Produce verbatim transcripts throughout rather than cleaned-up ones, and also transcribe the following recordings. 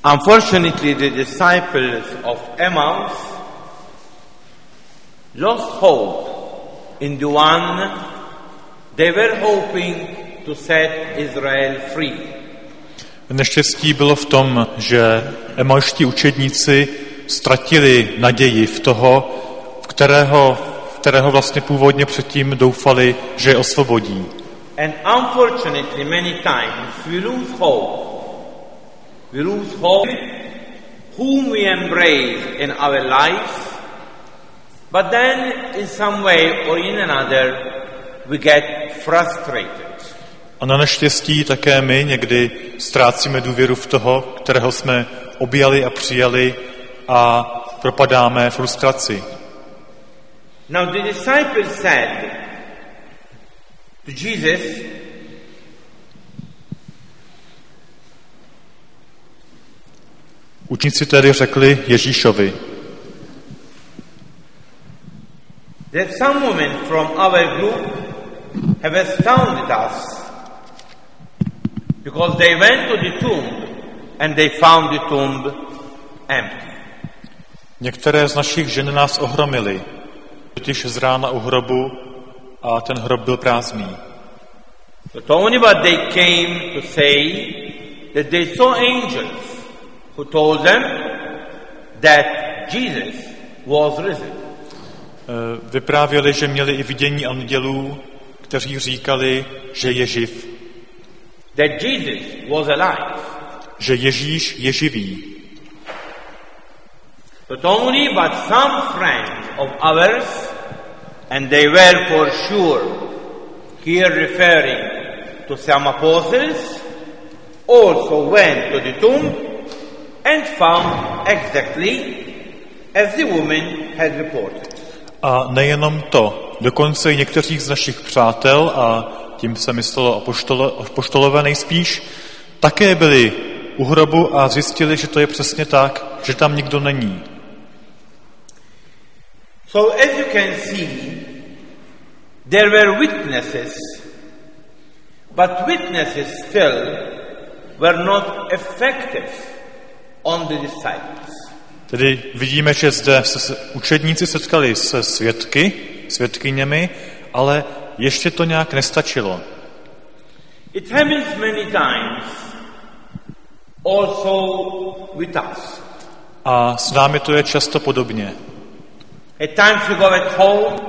Unfortunately, the disciples of Emmaus lost hope in the one they were hoping to set Israel free. Neštěstí bylo v tom, že emauští učedníci ztratili naději v toho, v kterého, v kterého vlastně původně předtím doufali, že je osvobodí. And unfortunately, many times we lose hope. We lose hope whom we embrace in our lives, but then in some way or in another we get frustrated. A na neštěstí také my někdy ztrácíme důvěru v toho, kterého jsme objali a přijali a propadáme frustraci. Now the disciples said to Jesus, Učníci tedy řekli Ježíšovi, that some women from our group have astounded us because they went to the tomb and they found the tomb empty. Některé z našich žen nás ohromily, totiž z rána u hrobu a ten hrob byl prázdný. But only what they came to say that they saw angels who told them that Jesus was risen. Vyprávěli, že měli i vidění andělů, kteří říkali, že je živ. That Jesus was alive. Že Ježíš je živý. But only but some friends of ours, and they were for sure here referring to some apostles, also went to the tomb and found exactly as the woman had reported. A nejenom to, dokonce i někteří z našich přátel, a tím se myslelo apoštolové nejspíš, také byli u hrobu a zjistili, že to je přesně tak, že tam nikdo není. So as you can see, there were witnesses, but witnesses still were not effective on the disciples. Tedy vidíme, že zde se učedníci setkali se svědky, svědkyněmi, ale ještě to nějak nestačilo. It happens many times also with us. A s námi to je často podobně. At times you go at home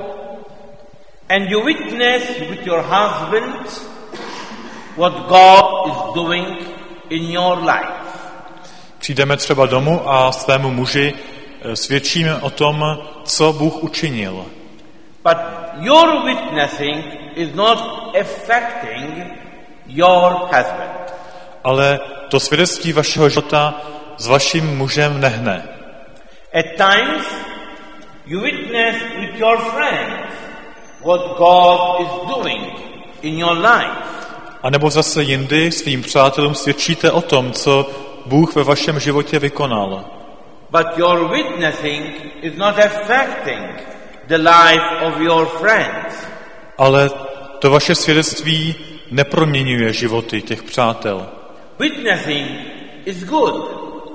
and you witness with your husband what God is doing in your life. Přijdeme třeba domů a svému muži svědčíme o tom, co Bůh učinil. But your witnessing is not affecting your husband. Ale to svědectví vašeho života s vaším mužem nehne. At times you witness with your friends what God is doing in your life. A nebo zase jindy svým přátelům svědčíte o tom, co Bůh ve vašem životě vykonal. But your witnessing is not affecting the life of your friends. Ale to vaše svědectví neproměňuje životy těch přátel. Witnessing is good.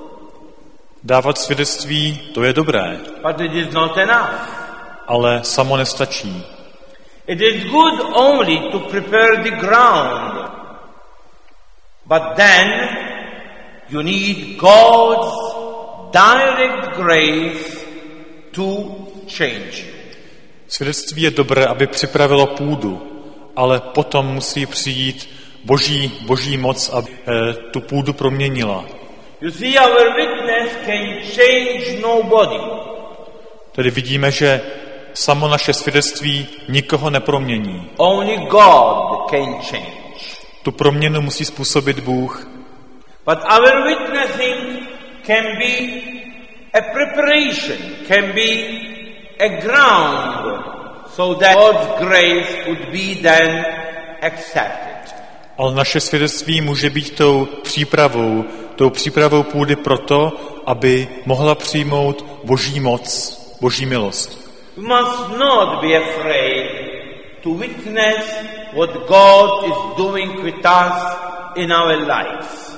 Dávat svědectví, to je dobré. But it is not enough. Ale samo nestačí. It is good only to prepare the ground. But then you need God's direct grace to change. Svědectví je dobré, aby připravilo půdu, ale potom musí přijít boží, boží moc, aby eh, tu půdu proměnila. You see, our witness can change nobody. Tedy vidíme, že samo naše svědectví nikoho nepromění. Only God can change. Tu proměnu musí způsobit Bůh. But our witnessing can be a preparation, can be a ground, so that God's grace could be then accepted. Ale naše svědectví může být tou přípravou, tou přípravou půdy proto, aby mohla přijmout boží moc, boží milost. We must not be afraid to witness what God is doing with us in our lives.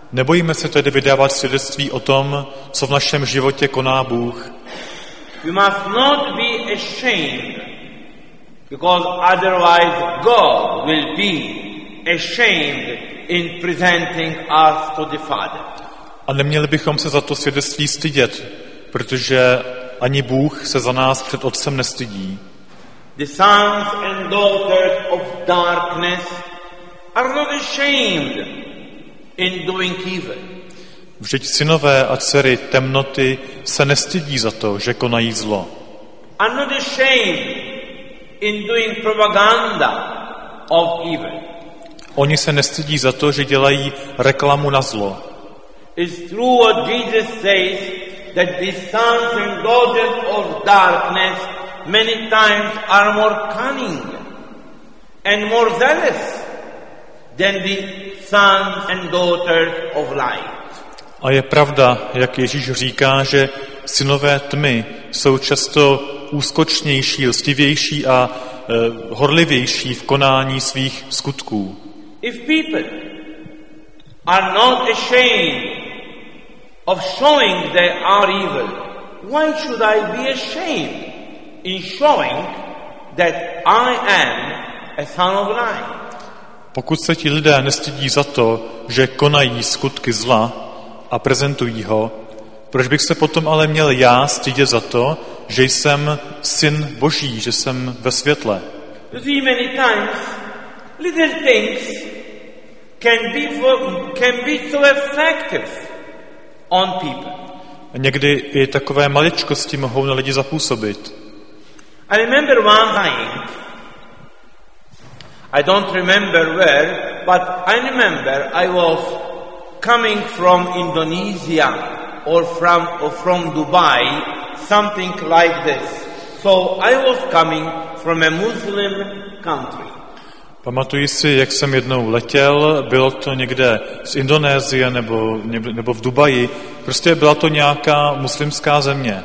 Nebojíme se tedy vydávat svědectví o tom, co v našem životě koná Bůh. We must not be ashamed, because otherwise God will be ashamed in presenting us to the Father. A neměli bychom se za to svědectví stydět, protože ani Bůh se za nás před Otcem nestydí. The sons and daughters of darkness are not ashamed in doing evil. Vždyť synové a dcery temnoty se nestydí za to, že konají zlo. Are not ashamed in doing propaganda of evil. Oni se nestydí za to, že dělají reklamu na zlo. It's true what Jesus says, that the sons and daughters of darkness many times are more cunning and more zealous than the sons and daughters of light. A je pravda, jak Ježíš říká, že synové tmy jsou často úskočnější, lstivější a e, horlivější v konání svých skutků. If people are not ashamed of showing they are evil, why should I be ashamed in showing that I am a son of light? Pokud se ti lidé nestydí za to, že konají skutky zla a prezentují ho, proč bych se potom ale měl já stydět za to, že jsem syn Boží, že jsem ve světle? You see, many times little things can be for, can be so effective on people. Někdy i takové maličkosti mohou na lidi zapůsobit. I remember one time, I don't remember where, but I remember I was coming from Indonesia or from, or from Dubai, something like this. So I was coming from a Muslim country. Pamatuji si, jak jsem jednou letěl, bylo to někde z Indonésie nebo, nebo v Dubaji, prostě byla to nějaká muslimská země.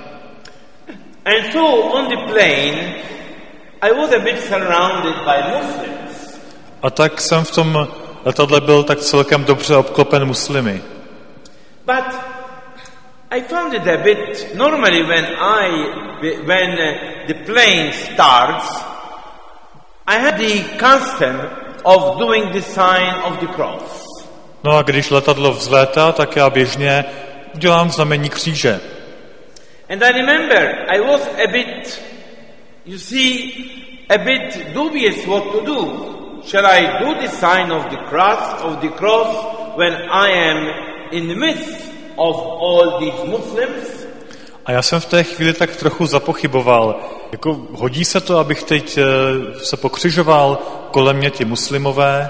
And so on the plane, I was a bit surrounded by Muslims. A tak jsem v tom letadle byl tak celkem dobře obklopen muslimy. But I found it a bit, normally when I, when the plane starts, I had the custom of doing the sign of the cross. No a když letadlo vzlétá, tak já běžně dělám znamení kříže. And I remember I was a bit, you see, a bit dubious what to do. Shall I do the sign of the cross, of the cross when I am in the midst of all these Muslims? A já jsem v té chvíli tak trochu zapochyboval. Jako hodí se to, abych teď se pokřižoval kolem mě ti muslimové?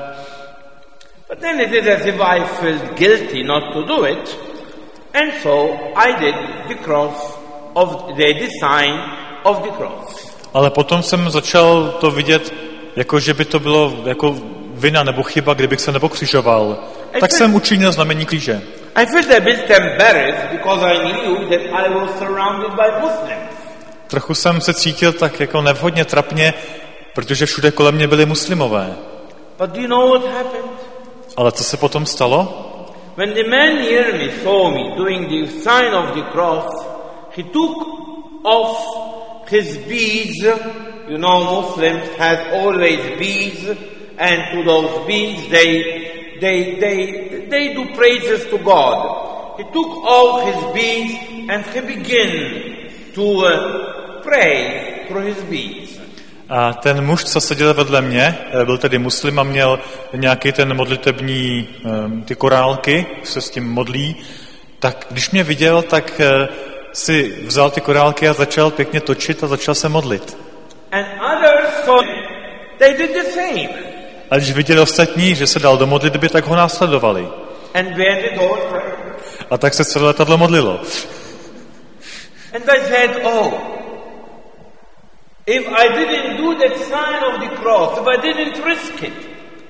But then it is as if I felt guilty not to do it. And so I did the cross of the, the sign of the cross. Ale potom jsem začal to vidět, jako že by to bylo jako vina nebo chyba, kdybych se nepokřižoval. I tak felt, jsem učinil znamení kříže. I felt a bit embarrassed because I knew that I was surrounded by Muslims. Trochu jsem se cítil tak jako nevhodně trapně, protože všude kolem mě byli muslimové. But do you know what happened? Ale co se potom stalo? When the man near me saw me doing the sign of the cross, he took off his beads. You know, Muslims have always beads, and to those beads they they they they do praises to God. He took off his beads and he began to uh, pray through his beads. A ten muž, co seděl vedle mě, byl tedy muslim a měl nějaký ten modlitební, ty korálky, se s tím modlí, tak když mě viděl, tak si vzal ty korálky a začal pěkně točit a začal se modlit. And others saw they did the same. A když viděli ostatní, že se dal do modlitby, tak ho následovali. And where did all pray? A tak se celé letadlo modlilo. And I said, oh, if I didn't do that sign of the cross, if I didn't risk it,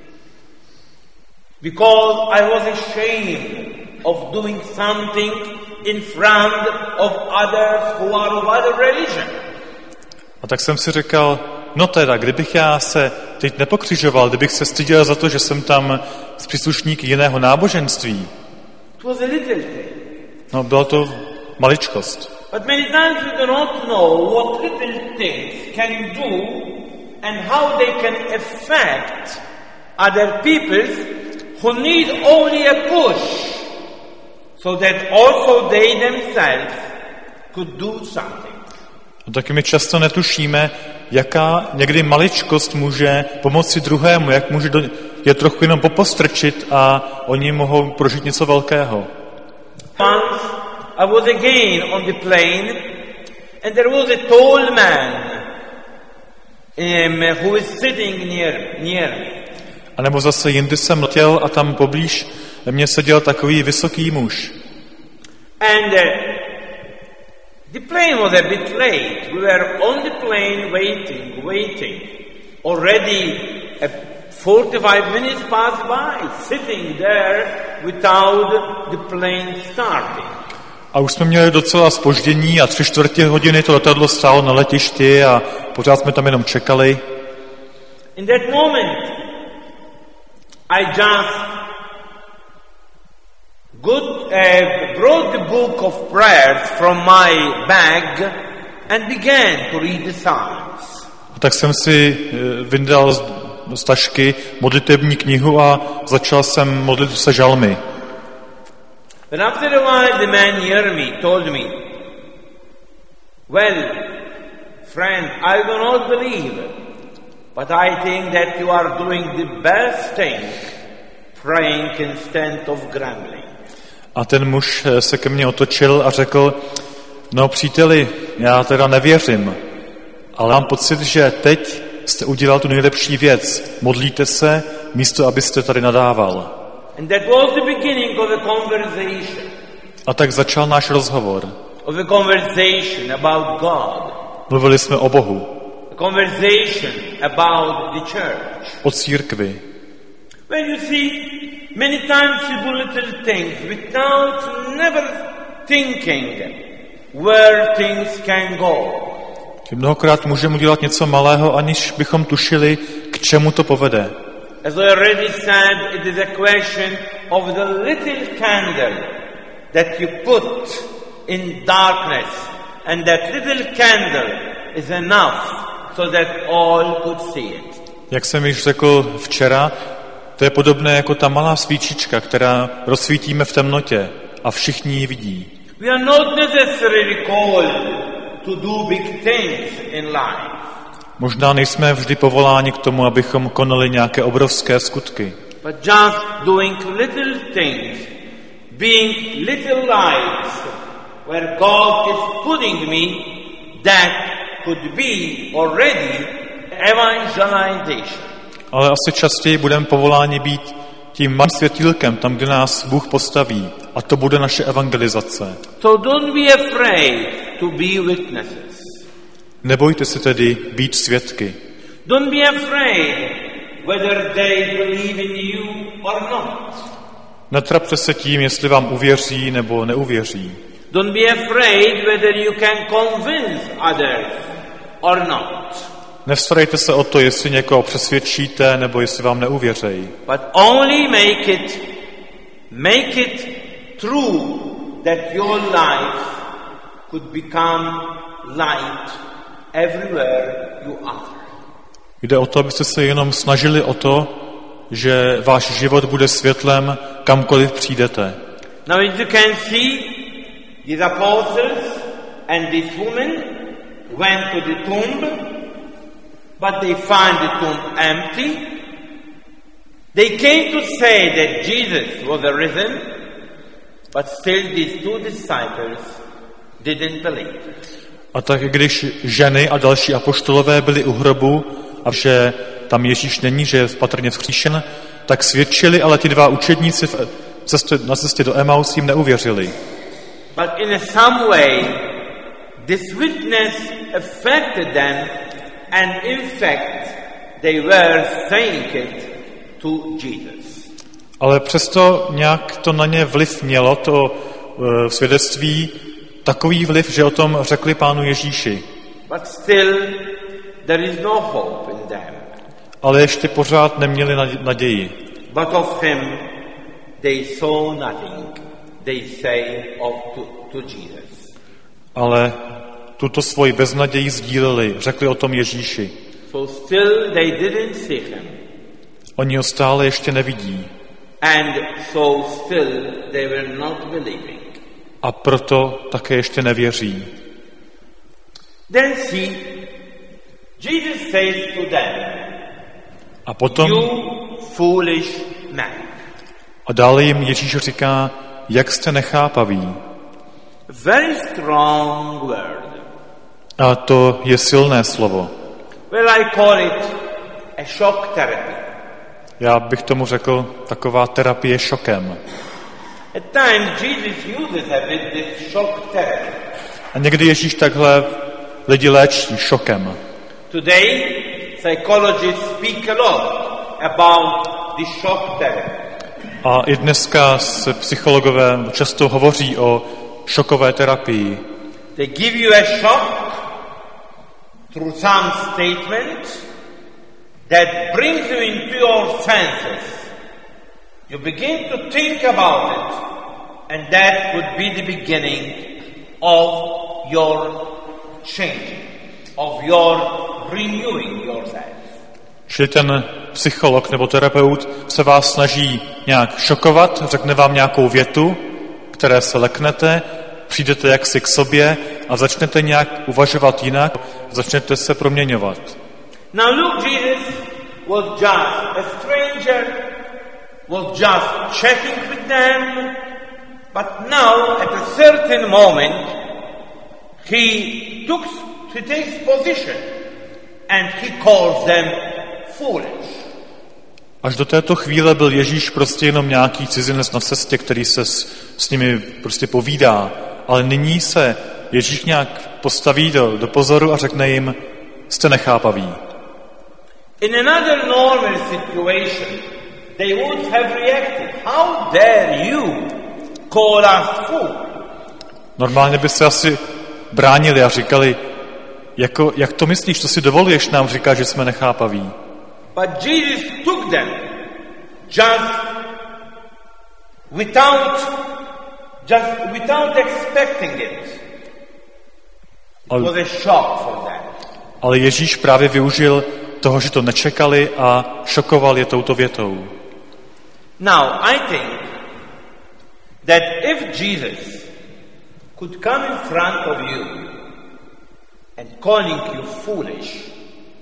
because I was ashamed of doing something in front of others who are of other religion. A tak jsem si říkal, no teda, kdybych já se teď nepokřižoval, kdybych se styděl za to, že jsem tam s příslušníky jiného náboženství, It was a little thing. No, byla to maličkost. But many times we do not know what little things can do and how they can affect other people who need only a push so that also they themselves could do something. A taky my často netušíme, jaká někdy maličkost může pomoci druhému, jak může do, je trochu jenom popostrčit a oni mohou prožít něco velkého. Once I was again on the plane and there was a tall man um, who was sitting near, near me. A nebo zase jindy jsem letěl a tam poblíž mě seděl takový vysoký muž. And uh, the plane was a bit late. We were on the plane waiting, waiting. Already uh, forty-five minutes passed by, sitting there without the plane starting. A už jsme měli docela zpoždění a tři čtvrtě hodiny to letadlo stálo na letišti a pořád jsme tam jenom čekali. In that moment, I just good, uh, brought the book of prayers from my bag and began to read the Psalms. A tak jsem si vyndal z, z tašky modlitební knihu a začal jsem modlit se žalmy. But after a while the man near me told me, well, friend, I do not believe, but I think that you are doing the best thing, praying instead of grumbling. A ten muž se ke mně otočil a řekl, no příteli, já teda nevěřím, ale mám pocit, že teď jste udělal tu nejlepší věc. Modlíte se, místo abyste tady nadával. And that was the beginning of a conversation. A tak začal náš rozhovor. Of a conversation about God. Mluvili jsme o Bohu. A conversation about the church. O církvi. Well, you see, many times we do little things without never thinking where things can go. Mnohokrát můžeme udělat něco malého, aniž bychom tušili, k čemu to povede. As I already said, it is a question of the little candle that you put in darkness, and that little candle is enough so that all could see it. Jak jsem již řekl včera, to je podobné jako ta malá svíčička, která rozsvítíme v temnotě a všichni ji vidí. We are not necessarily called to do big things in life. Možná nejsme vždy povoláni k tomu, abychom konali nějaké obrovské skutky. But just doing little things, being little lights, where God is putting me, that could be already evangelization. Ale asi častěji budeme povoláni být tím malým světýlkem, tam, kde nás Bůh postaví. A to bude naše evangelizace. So don't be afraid to be witnesses. Nebojte se tedy být svědky. Don't be afraid whether they believe in you or not. Netrapte se tím, jestli vám uvěří nebo neuvěří. Don't be afraid whether you can convince others or not. Nestarejte se o to, jestli někoho přesvědčíte nebo jestli vám neuvěřejí. But only make it, make it true that your life could become light everywhere you are. Jde o to, abyste se jenom snažili o to, že váš život bude světlem kamkoliv přijdete. Now as you can see, these apostles and this woman went to the tomb, but they found the tomb empty. They came to say that Jesus was arisen, but still these two disciples didn't believe. A tak když ženy a další apoštolové byli u hrobu a že tam Ježíš není, že je patrně vzkříšen, tak svědčili, ale ti dva učedníci v cestě, na cestě do Emaus jim neuvěřili. But in some way, this witness affected them, and in fact, they were saying it to Jesus. Ale přesto nějak to na ně vliv mělo, to uh, svědectví, takový vliv, že o tom řekli Pánu Ježíši. But still, there is no hope in them. Ale ještě pořád neměli naději. But of him they saw nothing. they say of to, to Jesus. Ale tuto svoji beznaději sdíleli, řekli o tom Ježíši. So still they didn't see him. Oni ho stále ještě nevidí. And so still they were not believing. A proto také ještě nevěří. Then see, Jesus says to them, A potom you foolish man. a dále jim Ježíš říká, jak jste nechápaví. Very strong word. A to je silné slovo. Well, I call it a shock therapy. Já bych tomu řekl taková terapie šokem. At times Jesus uses a bit this shock therapy. A někdy Ježíš takhle lidi léčí šokem. Today, psychologists speak a lot about the shock therapy. A i dneska se psychologové často hovoří o šokové terapii. They give you a shock through some statement that brings you into your senses. You begin to think about it, and that would be the beginning of your changing, of your renewing yourself. Čili ten psycholog nebo terapeut se vás snaží nějak šokovat, řekne vám nějakou větu, které se leknete, přijdete jaksi k sobě a začnete nějak uvažovat jinak, začnete se proměňovat. Now look, Jesus was just a stranger, was just chatting with them, but now at a certain moment he took, he takes position and he calls them foolish. Až do této chvíle byl Ježíš prostě jenom nějaký cizinec na cestě, který se s, s nimi prostě povídá. Ale nyní se Ježíš nějak postaví do, do pozoru a řekne jim, jste nechápaví. In another normal situation, they would have reacted. How dare you call us fool? Normálně by se asi bránili a říkali, jako, jak to myslíš, to si dovoluješ nám říkat, že jsme nechápaví. But Jesus took them just without, just without expecting it. It was a shock for them. Ale Ježíš právě využil toho, že to nečekali a šokoval je touto větou. Now, I think that if Jesus could come in front of you and calling you foolish,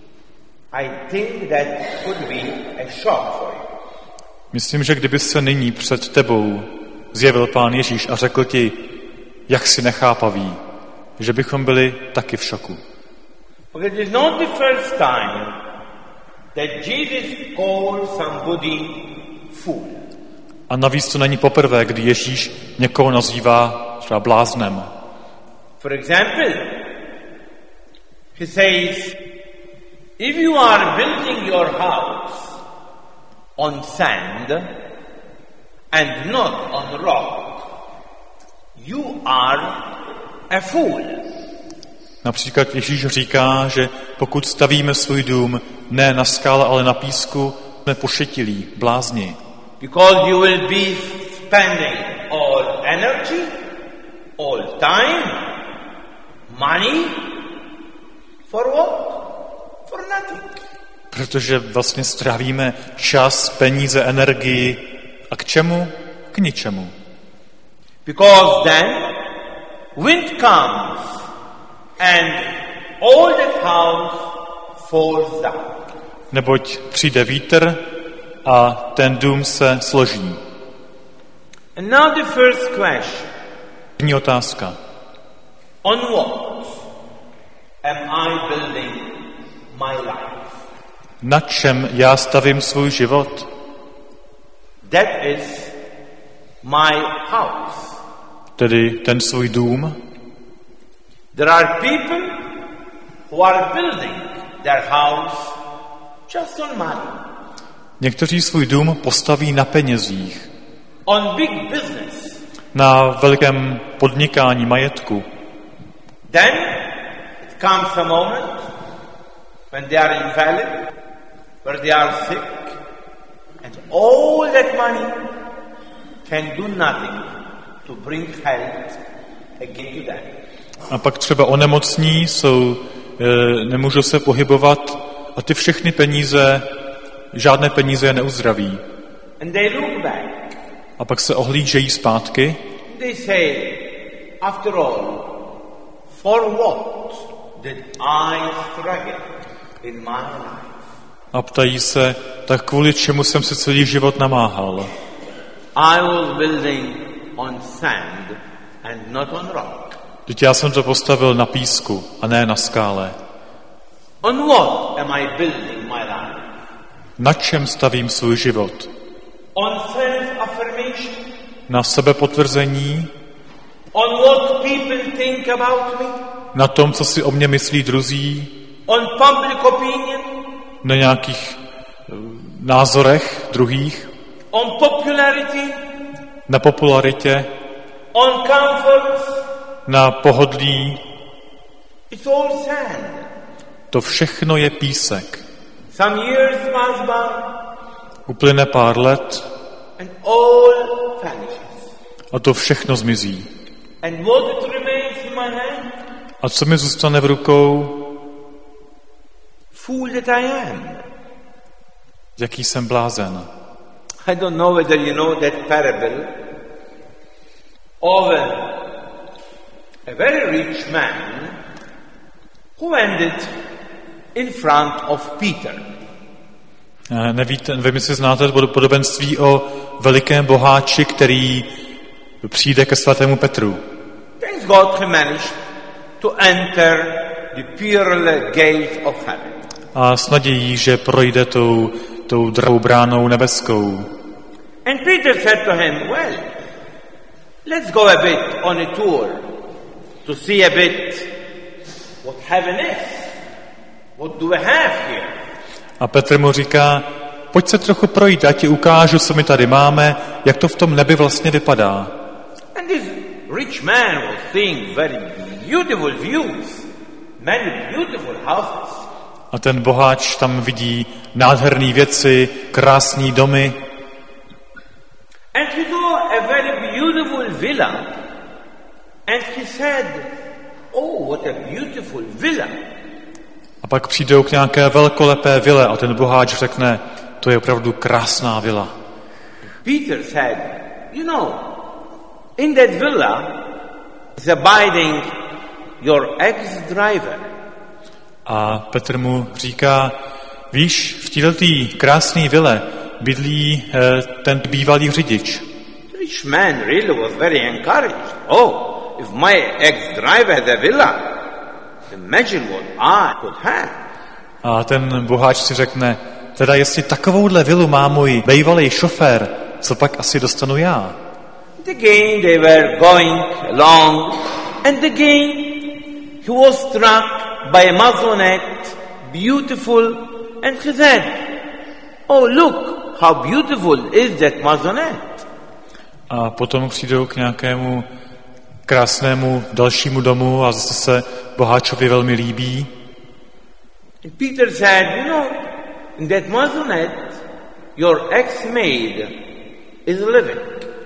I think that could be a shock for you. Myslím, že kdyby se nyní před tebou zjevil Pán Ježíš a řekl ti, jak si nechápavý, že bychom byli taky v šoku. Because it is not the first time that Jesus called somebody fool. A navíc to není poprvé, kdy Ježíš někoho nazývá třeba bláznem. For example, he says, if you are building your house on sand and not on rock, you are a fool. Například Ježíš říká, že pokud stavíme svůj dům ne na skále, ale na písku, jsme pošetilí, blázni. Because you will be spending all energy, all time, money, for what? For nothing. Protože vlastně strávíme čas, peníze, energii. A k čemu? K ničemu. Because then wind comes and all that house falls down. Neboť přijde vítr a ten dům se složí. And now the first question. První otázka. On what am I building my life? Na čem já stavím svůj život? That is my house. Tedy ten svůj dům. There are people who are building their house just on money. Někteří svůj dům postaví na penězích. On big business. Na velikém podnikání majetku. Then it comes a moment when they are invalid, where they are sick, and all that money can do nothing to bring health again to them. A pak třeba onemocní, jsou, e, nemůžou se pohybovat a ty všechny peníze, žádné peníze je neuzdraví. And they look back. A pak se ohlížejí zpátky. They say, after all, for what did I struggle in my life? A ptají se, tak kvůli čemu jsem se celý život namáhal. I was building on sand and not on rock. Vždyť já jsem to postavil na písku a ne na skále. On what am I building my life? Na čem stavím svůj život? On self-affirmation? Na sebepotvrzení? On what people think about me? Na tom, co si o mě myslí druzí? On public opinion? Na nějakých uh, názorech druhých? On popularity? Na popularitě? On comforts? Na pohodlí? It's all sand. To všechno je písek. Some years pass by. Uplyne pár let and all vanishes. a to všechno zmizí. And what it remains in my hand? A co mi zůstane v rukou? Fool that I am. Jaký jsem blázen. I don't know whether you know that parable of a, a very rich man who ended in front of Peter. Nevíte, nevím, jestli znáte podobenství o velikém boháči, který přijde ke svatému Petru. Thanks God he managed to enter the pearl gate of heaven. A s nadějí, že projde tou, tou drahou bránou nebeskou. And Peter said to him, well, let's go a bit on a tour to see a bit what heaven is. What do we have here? A Petr mu říká, pojď se trochu projít, já ti ukážu, co my tady máme, jak to v tom nebi vlastně vypadá. And this rich man was seeing very beautiful views, many beautiful houses. A ten boháč tam vidí nádherné věci, krásné domy. And he saw a very beautiful villa. And he said, oh, what a beautiful villa. A pak přijdou k nějaké velkolepé vile a ten boháč řekne, to je opravdu krásná vila. Peter said, you know, in that villa is abiding your ex-driver. A Petr mu říká, víš, v této krásné vile bydlí eh, ten bývalý řidič. The rich man really was very encouraged. Oh, if my ex-driver had a villa, imagine what I could have. A ten boháč si řekne, teda jestli takovouhle vilu má můj bývalý šofér, co pak asi dostanu já? And again they were going along, and again he was struck by a maisonette, beautiful, and he said, oh look, how beautiful is that maisonette. A potom přijdou k nějakému krásnému dalšímu domu a zase se boháčovi velmi líbí. And Peter said, you know, in that maisonette, your ex-maid is living.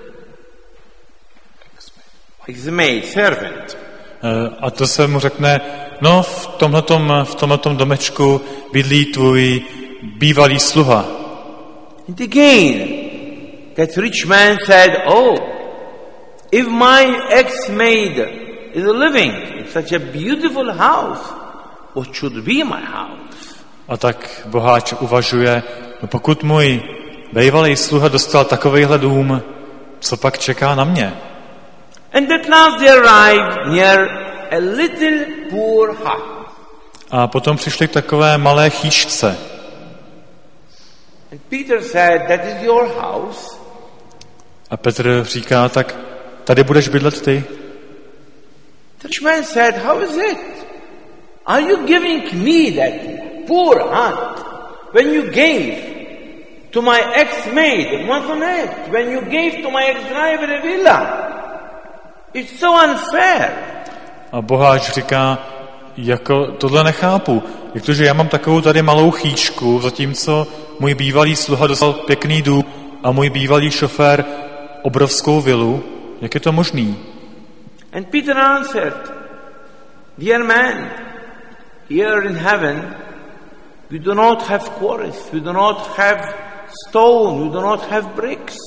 Ex-maid, servant. A to se mu řekne, no v tomhletom, v tomhletom domečku bydlí tvůj bývalý sluha. And again, that rich man said, oh, if my ex-maid is living in such a beautiful house, what should be my house? A tak boháč uvažuje, no pokud můj bývalý sluha dostal takovejhle dům, co pak čeká na mě? And at last they arrived near a little poor hut. A potom přišli k takové malé chýšce. And Peter said, that is your house? A Petr říká, tak tady budeš bydlet ty? The rich man said, how is it? Are you giving me that poor hut when you gave to my ex-maid a maisonette, when you gave to my ex-driver a villa? It's so unfair. A boháč říká, jako tohle nechápu. Jak to, že já mám takovou tady malou chýčku, zatímco můj bývalý sluha dostal pěkný dům a můj bývalý šofér obrovskou vilu. Jak je to možný? And Peter answered, dear man, here in heaven we do not have quarries, we do not have stone, we do not have bricks.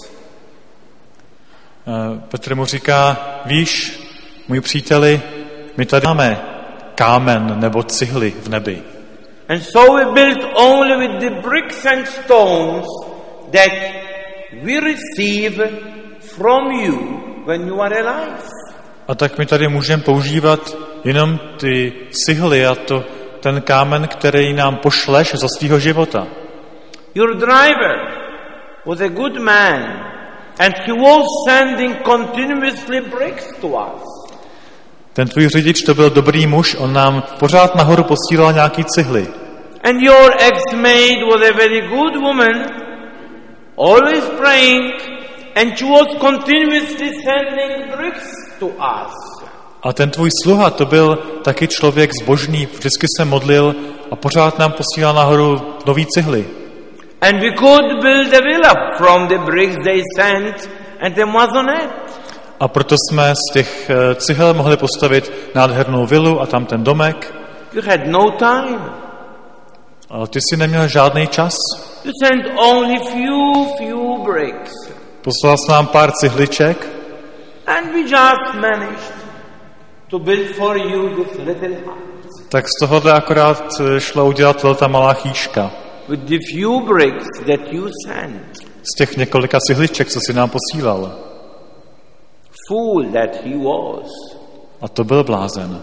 Petr mu říká, víš, můj příteli, my tady máme kámen nebo cihly v nebi. And so we built only with the bricks and stones that we receive from you when you are alive. A tak my tady můžeme používat jenom ty cihly a to, ten kámen, který nám pošleš za svýho života. Your driver was a good man and he was sending continuously bricks to us. Ten tvůj řidič to byl dobrý muž, on nám pořád nahoru posílal nějaký cihly. And your ex-maid was a very good woman, always praying, and she was continuously sending bricks to us. A ten tvůj sluha, to byl taky člověk zbožný, vždycky se modlil a pořád nám posílal nahoru nový cihly. And we could build a villa from the bricks they sent and the maisonette. A proto jsme z těch cihel mohli postavit nádhernou vilu a tam ten domek. You had no time. Ale ty si neměl žádný čas. You sent only few, few bricks. Poslal jsi nám pár cihliček. And we just managed to build for you this little house. Tak z tohohle akorát šla udělat ta malá chýška. With the few bricks that you sent. Z těch několika cihliček, co si nám posílal. Fool that he was. A to byl blázen.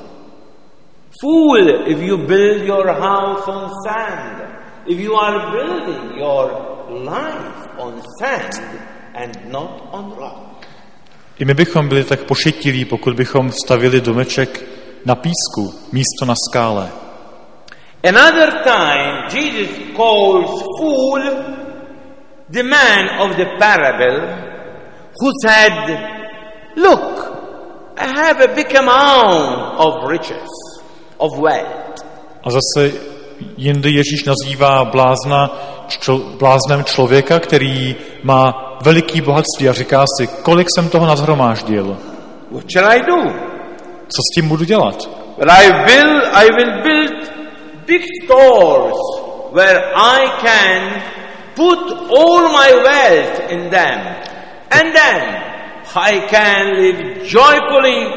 Fool if you build your house on sand. If you are building your life on sand and not on rock. I my bychom byli tak pošetilí, pokud bychom stavili domeček na písku, místo na skále. Another time Jesus calls fool the man of the parable who said, look, I have a big amount of riches, of wealth. A zase jindy Ježíš nazývá blázna, člo, bláznem člověka, který má veliký bohatství a říká si, kolik jsem toho nazhromáždil. What shall I do? Co s tím budu dělat? But I will, I will build big stores where I can put all my wealth in them. And then I can live joyfully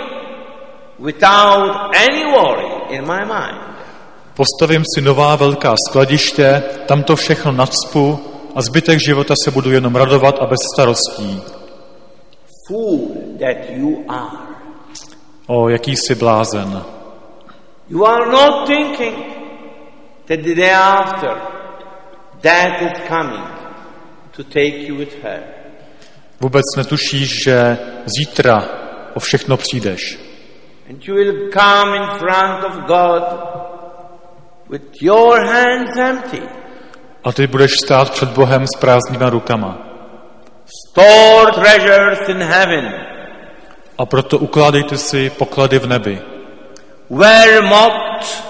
without any worry in my mind. Postavím si nová velká skladiště, tam to všechno nacpu a zbytek života se budu jenom radovat a bez starostí. Fool that you are. O, jaký jsi blázen. You are not thinking that the day after death is coming to take you with her. Vůbec netušíš, že zítra o všechno přijdeš. And you will come in front of God with your hands empty. A ty budeš stát před Bohem s prázdnýma rukama. Store treasures in heaven. A proto ukládejte si poklady v nebi. Where moth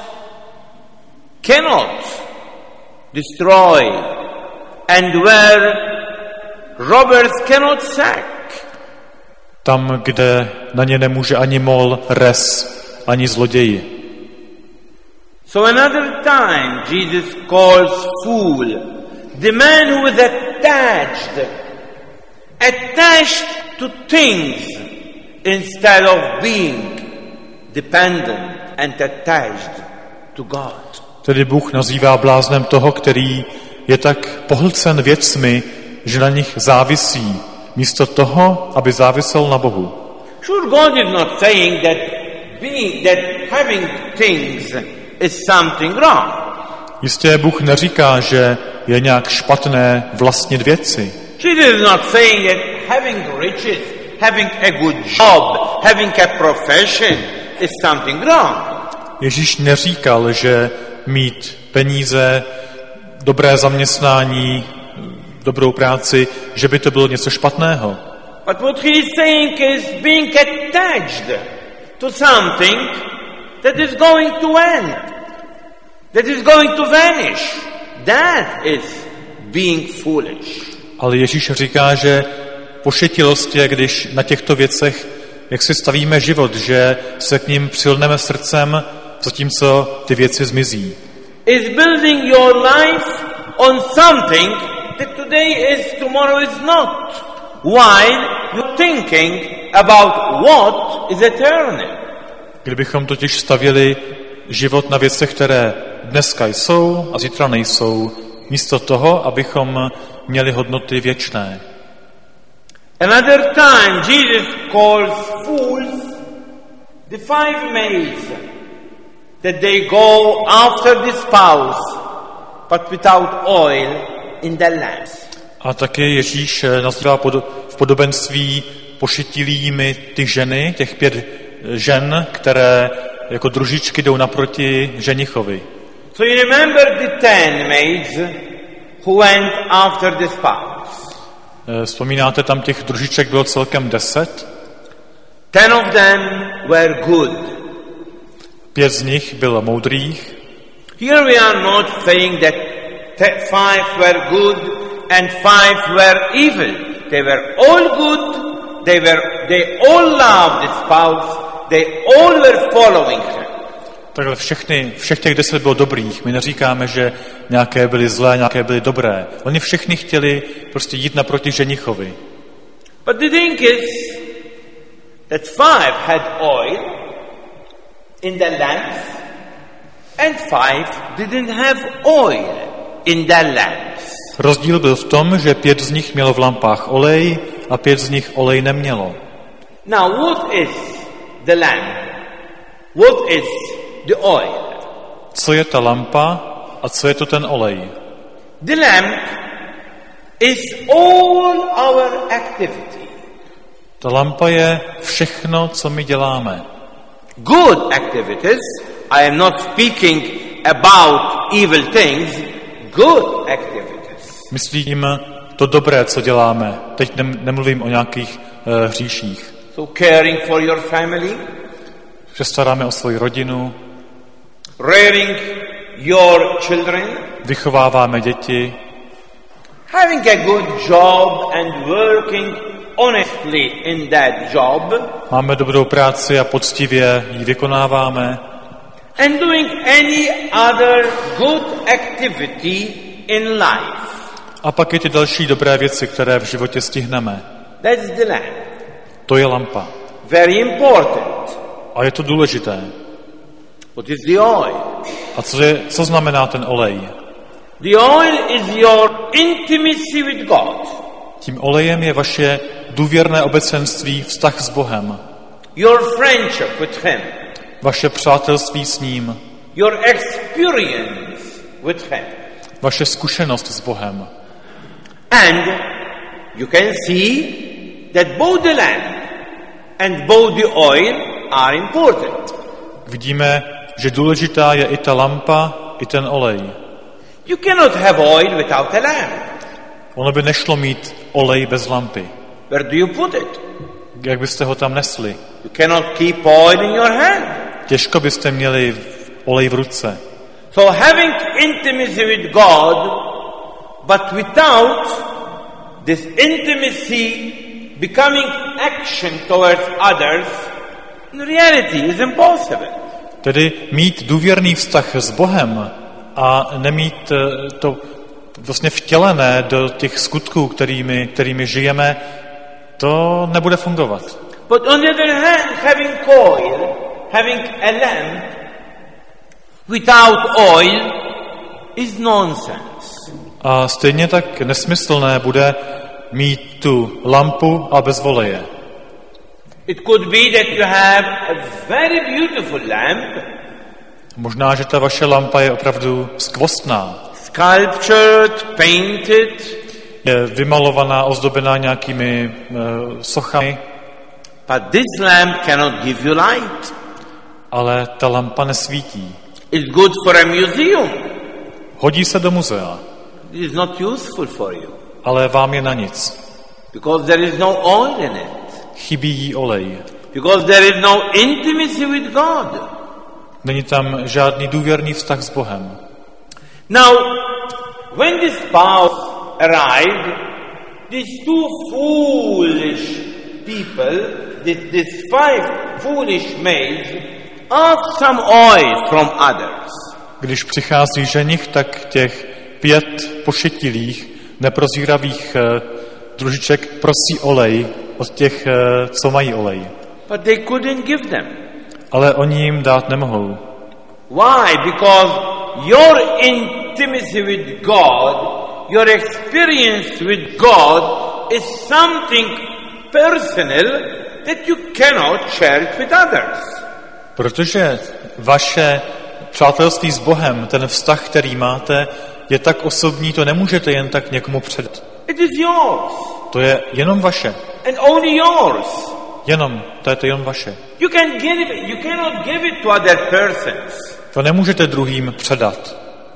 cannot destroy and where robbers cannot sack. Tam, kde na ně nemůže ani mol, res, ani zloději. So another time Jesus calls fool the man who is attached, attached to things instead of being dependent and attached to God. Tedy Bůh nazývá bláznem toho, který je tak pohlcen věcmi, že na nich závisí, místo toho, aby závisel na Bohu. Sure, God is not saying that being, that having things is something wrong. Jistě Bůh neříká, že je nějak špatné vlastnit věci. Jesus is not saying that having riches, having a good job, having a profession is something wrong. Ježíš neříkal, že mít peníze, dobré zaměstnání, dobrou práci, že by to bylo něco špatného. But what he is saying is being attached to something that is going to end, that is going to vanish. That is being foolish. Ale Ježíš říká, že pošetilost je, když na těchto věcech, jak si stavíme život, že se k ním přilneme srdcem, zatímco ty věci zmizí. Is building your life on something that today is, tomorrow is not. While you're thinking about what is eternal. Kdybychom totiž stavěli život na věcech, které dneska jsou a zítra nejsou, místo toho, abychom měli hodnoty věčné. Another time Jesus calls fools the five maids that they go after the spouse but without oil in the lamps. A taky Ježíš nazývá v podobenství pošetilými ty ženy, těch pět žen, které jako družičky jdou naproti ženichovi. So you remember the ten maids who went after the spouse. Vzpomínáte, tam těch družiček bylo celkem deset? Ten of them were good. Pět z nich bylo moudrých. Here we are not saying that five were good and five were evil. They were all good. They were. They all loved the spouse. They all were following her. Takhle všechny, všech těch deset bylo dobrých. My neříkáme, že nějaké byly zlé, nějaké byly dobré. Oni všichni chtěli prostě jít naproti ženichovi. But the thing is that five had oil in the lamps and five didn't have oil in the lamps. Rozdíl byl v tom, že pět z nich mělo v lampách olej a pět z nich olej nemělo. Now what is the lamp? What is the oil? Co je ta lampa a co je to ten olej? The lamp is all our activity. Ta lampa je všechno, co my děláme. Good activities. I am not speaking about evil things. Good activities. Myslím to dobré, co děláme. Teď nemluvím o nějakých uh, hříších. So caring for your family. Že staráme o svoji rodinu. Rearing your children. Vychováváme děti. Having a good job and working honestly in that job. Máme dobrou práci a poctivě ji vykonáváme. And doing any other good activity in life. A pak je ty další dobré věci, které v životě stihneme. That's the lamp. To je lampa. Very important. A je to důležité. What is the oil? A co, je, co znamená ten olej? The oil is your intimacy with God. Tím olejem je vaše důvěrné obecenství, vztah s Bohem. Your friendship with Him. Vaše přátelství s ním. Your experience with Him. Vaše zkušenost s Bohem. And you can see that both the lamp and both the oil are important. Vidíme, že důležitá je i ta lampa, i ten olej. You cannot have oil without a lamp. Ono by nešlo mít olej bez lampy. Where do you put it? Jak byste ho tam nesli? You cannot keep oil in your hand. Těžko byste měli olej v ruce. So having intimacy with God, but without this intimacy becoming action towards others, in reality is impossible. Tedy mít důvěrný vztah s Bohem a nemít to vlastně vtělené do těch skutků, kterými, kterými žijeme, to nebude fungovat. But on the other hand, having oil, having a lamp without oil is nonsense. A stejně tak nesmyslné bude mít tu lampu a bez oleje. It could be that you have a very beautiful lamp. Možná, že ta vaše lampa je opravdu skvostná. Sculptured, painted. Je vymalovaná, ozdobená nějakými uh, sochami. But this lamp cannot give you light. Ale ta lampa nesvítí. It's good for a museum. Hodí se do muzea. It is not useful for you. Ale vám je na nic. Because there is no oil in it. Chybí jí olej. Because there is no intimacy with God. Není tam žádný důvěrný vztah s Bohem. Now, when the spouse arrived, these two foolish people, this, these five foolish maids, ask some oil from others. Když přichází ženich, tak těch pět pošetilých, neprozíravých uh, družiček prosí olej od těch, uh, co mají olej. But they couldn't give them. Ale oni jim dát nemohou. Why? Because your intimacy with God, your experience with God is something personal that you cannot share with others. Protože vaše přátelství s Bohem, ten vztah, který máte, je tak osobní, to nemůžete jen tak někomu předat. It is yours. To je jenom vaše. And only yours. Jenom, to je to jenom vaše. You can give it, you cannot give it to other persons. To nemůžete druhým předat.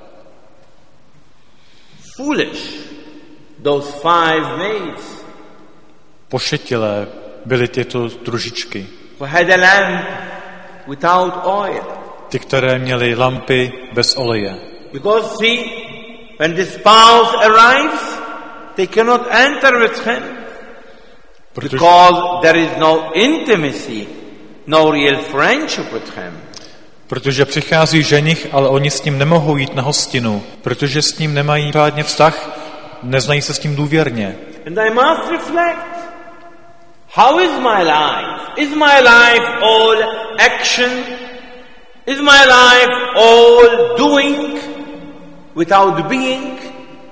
Foolish. Those five maids. Pošetilé byly tyto družičky. Who had a lamp without oil. Ty, které měly lampy bez oleje. Because see, when the spouse arrives, they cannot enter with him. Protože, Because there is no intimacy, no real friendship with him. protože přichází ženich, ale oni s ním nemohou jít na hostinu, protože s ním nemají řádně vztah, neznají se s ním důvěrně. And I must reflect, how is my life? Is my life all action? Is my life all doing without being?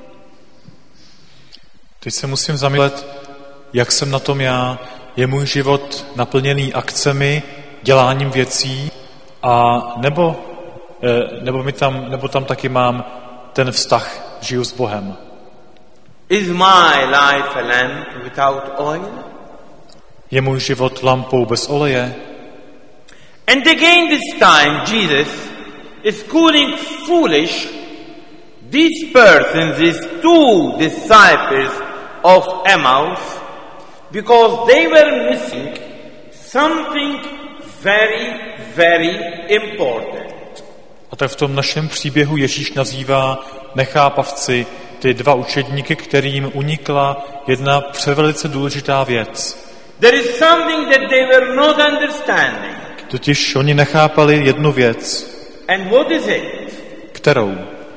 Teď se musím zamyslet, jak jsem na tom já. Je můj život naplněný akcemi, děláním věcí, a nebo, nebo, mi tam, nebo tam taky mám ten vztah, žiju s Bohem. Is my life a lamp without oil? Je můj život lampou bez oleje? And again this time Jesus is calling foolish these persons, these two disciples of Emmaus, because they were missing something very, very important. A tak v tom našem příběhu Ježíš nazývá nechápavci ty dva učedníky, kterým unikla jedna převelice důležitá věc. There is something that they were not understanding. Totiž oni nechápali jednu věc. And what is it? Kterou?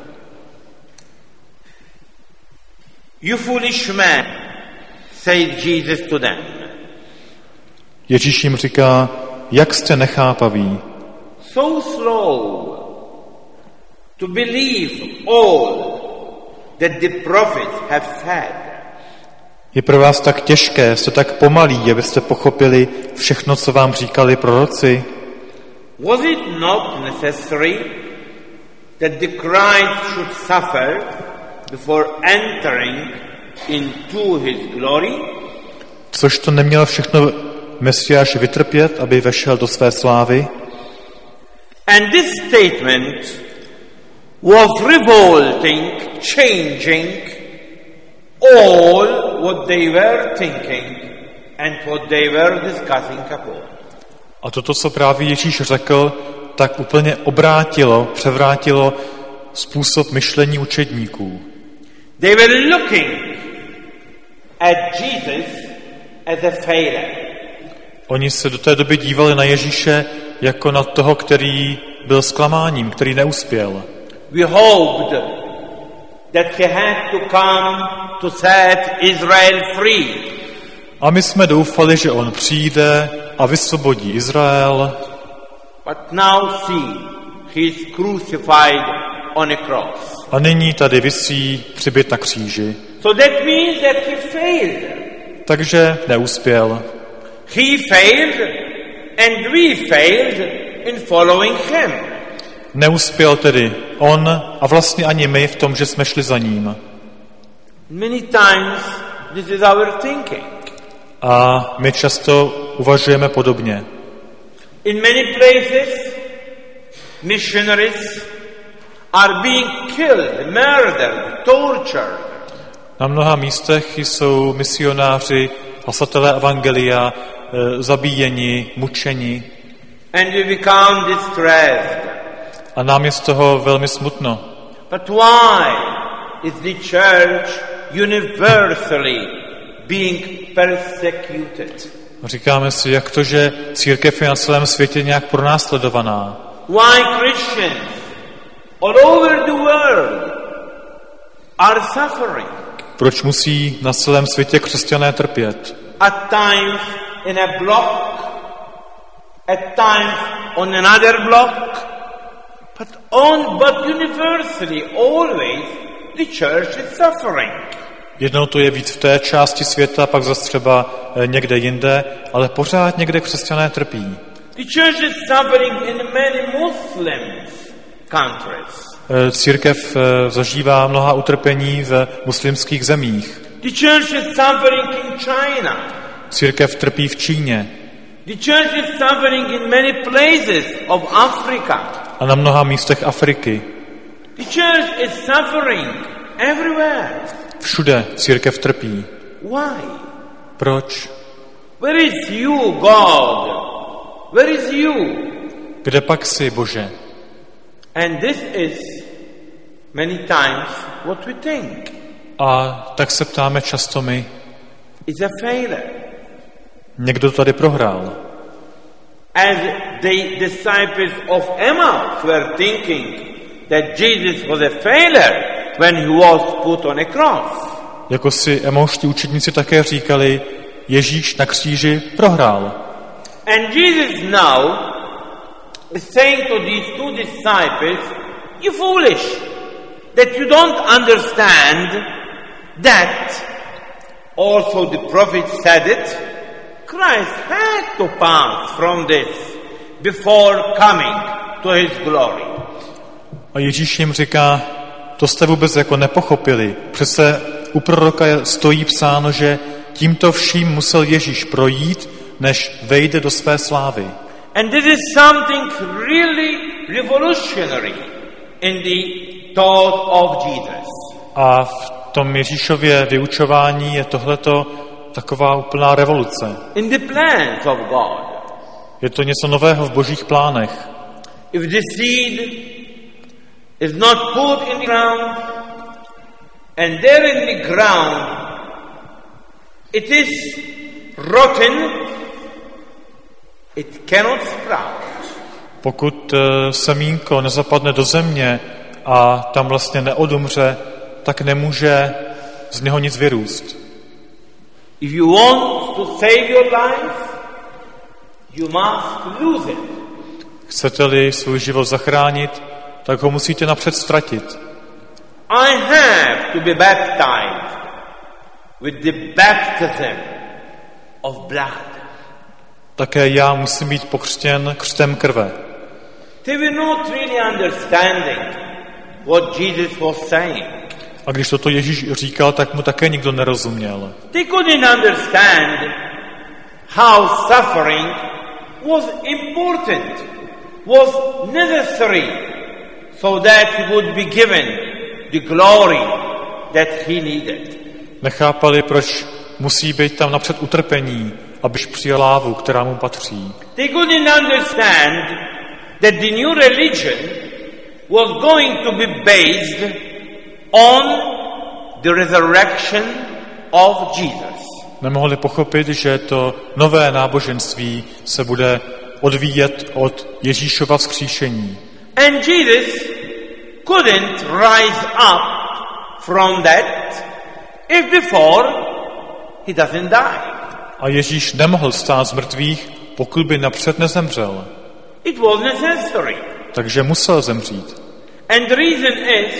You foolish man, said Jesus to them. Ježíš jim říká, jak jste nechápaví. So slow to believe all that the prophets have said. Je pro vás tak těžké, jste tak pomalí, abyste pochopili všechno, co vám říkali proroci. Was it not necessary that the Christ should suffer before entering into his glory? Což to neměl všechno Mesiáš vytrpět, aby vešel do své slávy? And this statement was revolting, changing all what they were thinking and what they were discussing upon. A toto, co právě Ježíš řekl, tak úplně obrátilo, převrátilo způsob myšlení učedníků. They were looking at Jesus as a failure. Oni se do té doby dívali na Ježíše jako na toho, který byl zklamáním, který neuspěl. We hoped that he had to come to set Israel free. A my jsme doufali, že on přijde a vysvobodí Izrael. But now see, he is crucified on a cross. A nyní tady visí přibit na kříži. So that means that he failed. Takže neuspěl. He failed and we failed in following him. Neuspěl tedy on a vlastně ani my v tom, že jsme šli za ním. Many times this is our thinking. A my často uvažujeme podobně. In many places, missionaries are being killed, murdered, tortured. Na mnoha místech jsou misionáři, hlasatelé evangelia, e, zabíjeni, mučeni. And we become distressed. A nám je z toho velmi smutno. But why is the church universally being persecuted? Říkáme si, jak to, že církev je na celém světě nějak pronásledovaná. Why Christians all over the world are suffering? Proč musí na celém světě křesťané trpět? At times in a block, at times on another block, but on but universally always the church is suffering. Jednou to je víc v té části světa, pak zase třeba někde jinde, ale pořád někde křesťané trpí. The church is suffering in many Muslim countries. Církev zažívá mnoha utrpení v muslimských zemích. The church is suffering in China. Církev trpí v Číně. The church is suffering in many places of Africa. A na mnoha místech Afriky. The church is suffering everywhere. Všude církev trpí. Why? Proč? Where is you, God? Where is you? Kde pak jsi, Bože? And this is many times what we think. A tak se ptáme často my. It's a failure. Někdo tady prohrál. As the disciples of Emmaus were thinking that Jesus was a failure when he was put on a cross. Jako si emauští učedníci také říkali, Ježíš na kříži prohrál. And Jesus now is saying to these two disciples, you foolish, that you don't understand that also the prophet said it. Christ had to pass from this before coming to his glory. A Ježíš jim říká, to jste vůbec jako nepochopili. Přece u proroka stojí psáno, že tímto vším musel Ježíš projít, než vejde do své slávy. And this is something really revolutionary in the thought of Jesus. A v tom Ježíšově vyučování je tohleto taková úplná revoluce. In the plans of God. Je to něco nového v božích plánech. If the seed is not put in the ground, and there in the ground it is rotten, it cannot sprout. Pokud semínko nezapadne do země a tam vlastně neodumře, tak nemůže z něho nic vyrůst. If you want to save your life, you must lose it. Chcete-li svůj život zachránit, tak ho musíte napřed ztratit. I have to be baptized with the baptism of blood. Také já musím být pokřtěn křtem krve. They were not really understanding what Jesus was saying. A když toto Ježíš říkal, tak mu také nikdo nerozuměl. They couldn't understand how suffering was important, was necessary, so that he would be given the glory that he needed. Nechápali, proč musí být tam napřed utrpení, abyž přijal lávu, která mu patří. They couldn't understand that the new religion was going to be based on the resurrection of Jesus. Nemohli pochopit, že to nové náboženství se bude odvíjet od Ježíšova vzkříšení. And Jesus couldn't rise up from that if before he doesn't die. A Ježíš nemohl stát z mrtvých, pokud by napřed nezemřel. It was necessary. Takže musel zemřít. And the reason is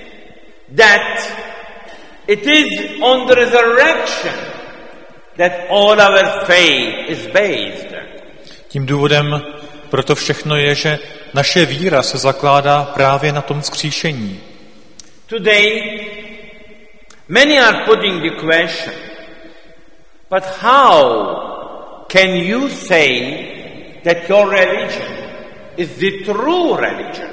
that it is on the resurrection that all our faith is based. Tím důvodem pro to všechno je, že naše víra se zakládá právě na tom vzkříšení. Today, many are putting the question, but how can you say that your religion is the true religion?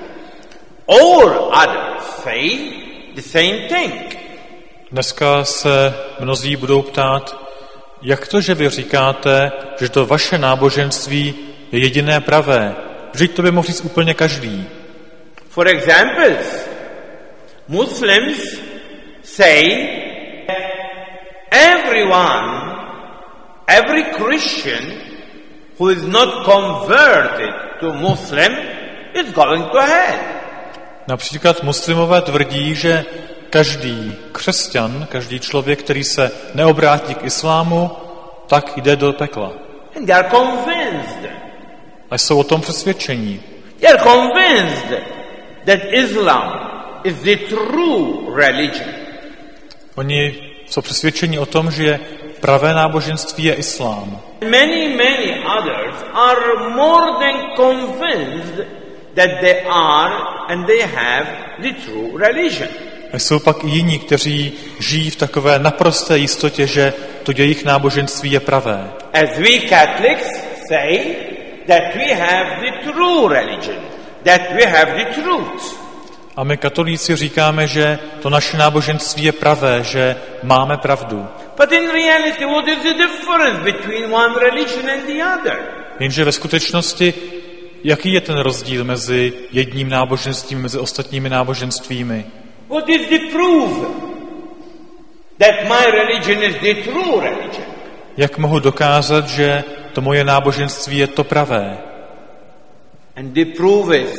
All others say the same thing. Dneska se mnozí budou ptát, jak to, že vy říkáte, že to vaše náboženství je jediné pravé? Vždyť to by mohl říct úplně každý. For examples, Muslims say everyone, every Christian who is not converted to Muslim is going to hell. Například muslimové tvrdí, že každý křesťan, každý člověk, který se neobrátí k islámu, tak jde do pekla. And they are convinced. A jsou o tom přesvědčení. They are convinced that Islam is the true religion. Oni jsou přesvědčeni o tom, že pravé náboženství je islám. Many, many others are more than convinced that they are and they have the true religion. A jsou pak i jiní, kteří žijí v takové naprosté jistotě, že to jejich náboženství je pravé. As we Catholics say that we have the true religion, that we have the truth. A my katolíci říkáme, že to naše náboženství je pravé, že máme pravdu. But in reality, what is the difference between one religion and the other? Jenže ve skutečnosti, jaký je ten rozdíl mezi jedním náboženstvím, mezi ostatními náboženstvími? What is the proof that my religion is the true religion? Jak mohu dokázat, že to moje náboženství je to pravé? And the proof is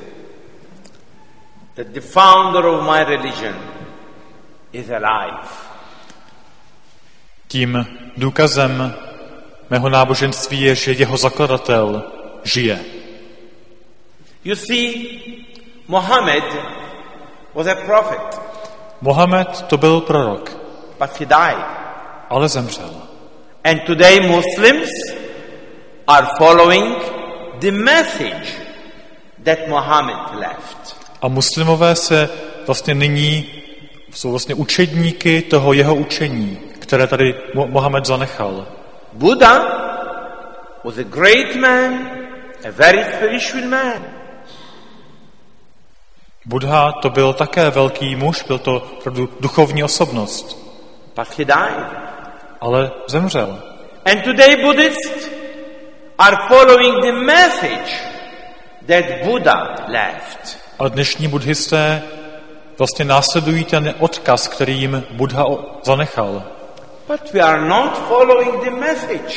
that the founder of my religion is alive. Tím důkazem mého náboženství je, že jeho zakladatel žije. You see, Muhammad was a prophet. Mohamed to byl prorok, But he died. ale zemřel. And today Muslims are following the message that Muhammad left. A muslimové se vlastně nyní jsou vlastně učedníky toho jeho učení, které tady Mohamed zanechal. Buddha was a great man, a very spiritual man. Buddha to byl také velký muž, byl to opravdu duchovní osobnost, But he died. ale zemřel. And today Buddhists are following the message that Buddha left. A dnešní buddhisté vlastně následují ten odkaz, který jim Buddha zanechal. But we are not following the message.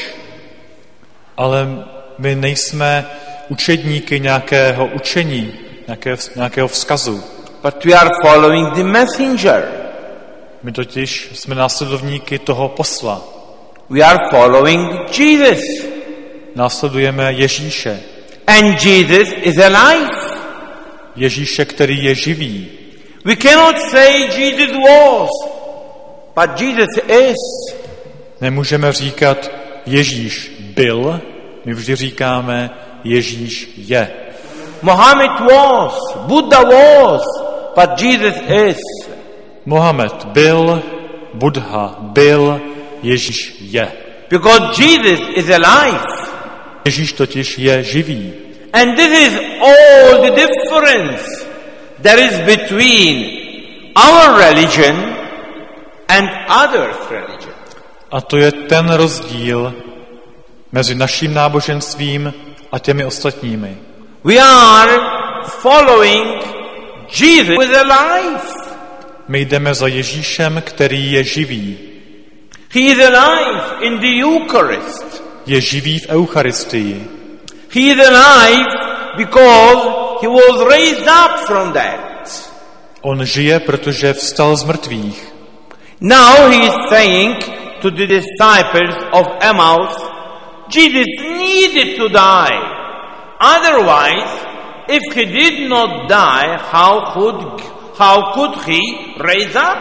Ale my nejsme učedníky nějakého učení, nějaké, nějakého vzkazu. But we are following the messenger. My totiž jsme následovníky toho posla. We are following Jesus. Následujeme Ježíše. And Jesus is alive. Ježíše, který je živý. We cannot say Jesus was, but Jesus is. Nemůžeme říkat Ježíš byl, my vždy říkáme Ježíš je. Muhammad was, Buddha was, but Jesus is. Mohamed byl, Buddha byl, Ježíš je. Because Jesus is alive. Ježíš totiž je živý. And this is all the difference there is between our religion and others' religion. A to je ten rozdíl mezi naším náboženstvím a těmi ostatními. We are following Jesus who is alive. My jdeme za Ježíšem, který je živý. He is alive in the Eucharist. Je živý v Eucharistii. He is alive because he was raised up from that. On žije, protože vstal z mrtvých. Now he is saying to the disciples of Emmaus, Jesus needed to die. Otherwise, if he did not die, how could, how could he raise up?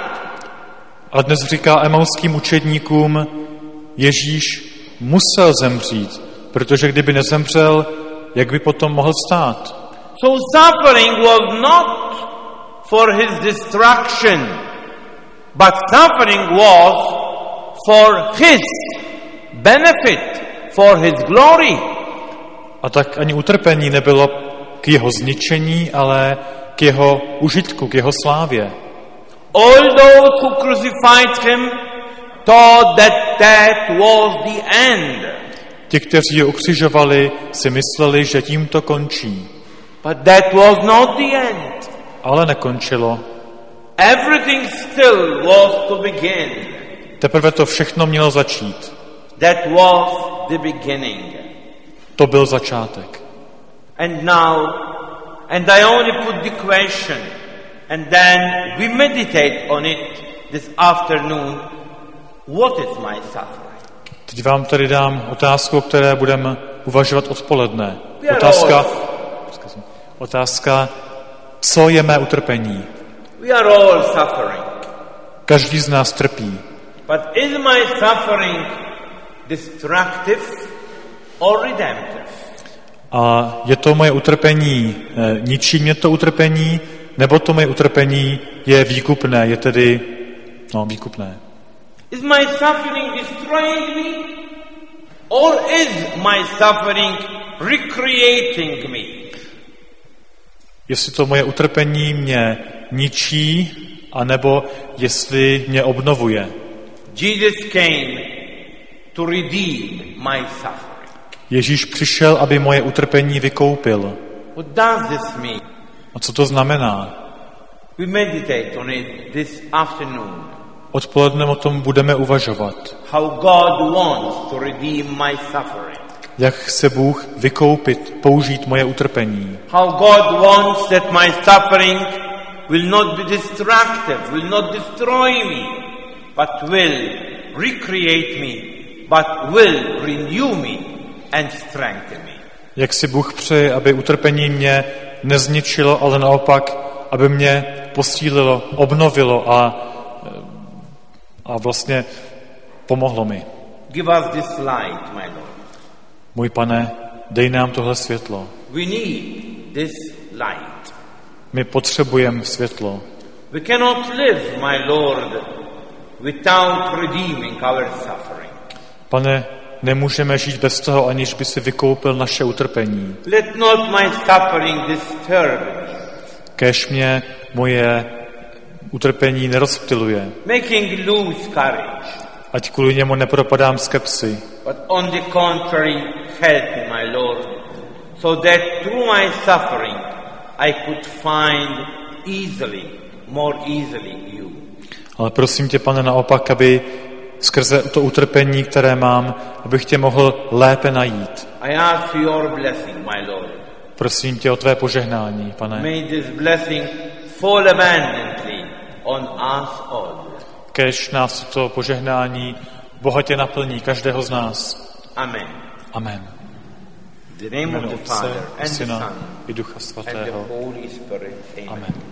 A dnes říká emauským učedníkům, Ježíš musel zemřít, protože kdyby nezemřel, jak by potom mohl vstát? So suffering was not for his destruction, but suffering was for his benefit, for his glory. A tak ani utrpení nebylo k jeho zničení, ale k jeho užitku, k jeho slávě. All those who crucified him thought that that was the end. Ti, kteří ho ukřižovali, si mysleli, že tím to končí. But that was not the end. Ale nekončilo. Everything still was to begin. Teprve to všechno mělo začít. That was the beginning. To byl začátek. And now, and I only put the question, and then we meditate on it this afternoon. What is my suffering? Teď vám tady dám otázku, o které budeme uvažovat odpoledne. We are Otázka, all- otázka, co je mé utrpení? We are all suffering. Každý z nás trpí. But is my suffering destructive or redemptive? A je to moje utrpení, eh, ničí mě to utrpení, nebo to moje utrpení je výkupné, je tedy, no, výkupné. Is my suffering destroying me? Or is my suffering recreating me? Jestli to moje utrpení mě ničí, anebo jestli mě obnovuje. Jesus came to redeem my suffering. Ježíš přišel, aby moje utrpení vykoupil. What does this mean? A co to znamená? We meditate on it this afternoon. Odpoledne o tom budeme uvažovat. How God wants to redeem my suffering. Jak chce Bůh vykoupit, použít moje utrpení. How God wants that my suffering will not be destructive, will not destroy me, but will recreate me, but will renew me and strengthen me. Jak si Bůh přeje, aby utrpení mě nezničilo, ale naopak, aby mě posílilo, obnovilo a, a vlastně pomohlo mi. Give us this light, my Lord. Můj Pane, dej nám tohle světlo. We need this light. My potřebujeme světlo. We cannot live, my Lord, without redeeming our suffering. Pane, nemůžeme žít bez toho, aniž by si vykoupil naše utrpení. Let not my suffering disturb me. Kéž mě moje utrpení nerozptyluje. Making lose courage, Ať kvůli němu nepropadám skepsi, but on the contrary, help me, my Lord, so that through my suffering I could find easily, more easily you. ale prosím tě, Pane, naopak, aby skrze to utrpení, které mám, abych tě mohl lépe najít. I ask for your blessing, my Lord. Prosím tě o tvé požehnání, Pane. May this blessing fall abundantly on us all. Kéž nás to požehnání bohatě naplní každého z nás. Amen. Amen. In the name of Jméno the Otce, Father and the Syna Son i Ducha and the Svatého. Holy Spirit. Amen. Amen.